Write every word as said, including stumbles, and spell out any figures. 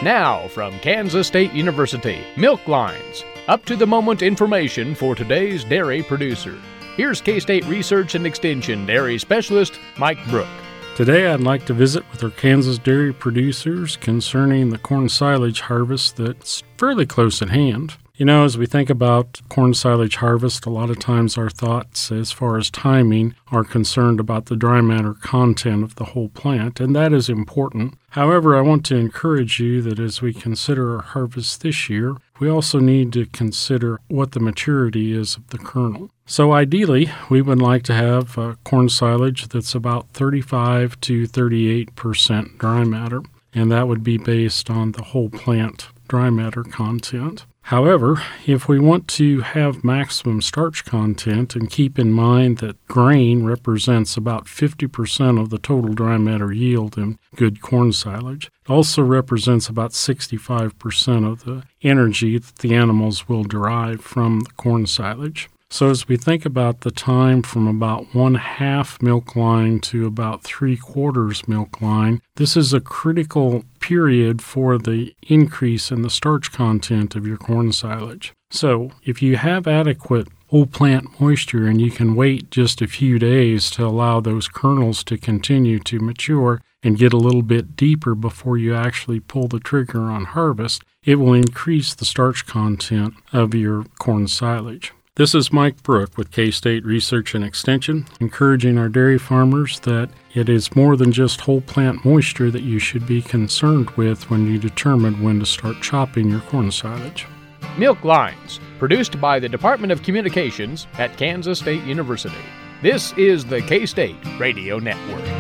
Now, from Kansas State University, Milk Lines, up-to-the-moment information for today's dairy producer. Here's K-State Research and Extension Dairy Specialist Mike Brook. Today I'd like to visit with our Kansas dairy producers concerning the corn silage harvest that's fairly close at hand. You know, as we think about corn silage harvest, a lot of times our thoughts as far as timing are concerned about the dry matter content of the whole plant, and that is important. However, I want to encourage you that as we consider our harvest this year, we also need to consider what the maturity is of the kernel. So ideally, we would like to have uh, corn silage that's about thirty-five to thirty-eight percent dry matter, and that would be based on the whole plant dry matter content. However, if we want to have maximum starch content and keep in mind that grain represents about fifty percent of the total dry matter yield in good corn silage, it also represents about sixty-five percent of the energy that the animals will derive from the corn silage. So as we think about the time from about one half milk line to about three quarters milk line, this is a critical period for the increase in the starch content of your corn silage. So if you have adequate whole plant moisture and you can wait just a few days to allow those kernels to continue to mature and get a little bit deeper before you actually pull the trigger on harvest, it will increase the starch content of your corn silage. This is Mike Brook with K-State Research and Extension, encouraging our dairy farmers that it is more than just whole plant moisture that you should be concerned with when you determine when to start chopping your corn silage. Milk Lines, produced by the Department of Communications at Kansas State University. This is the K-State Radio Network.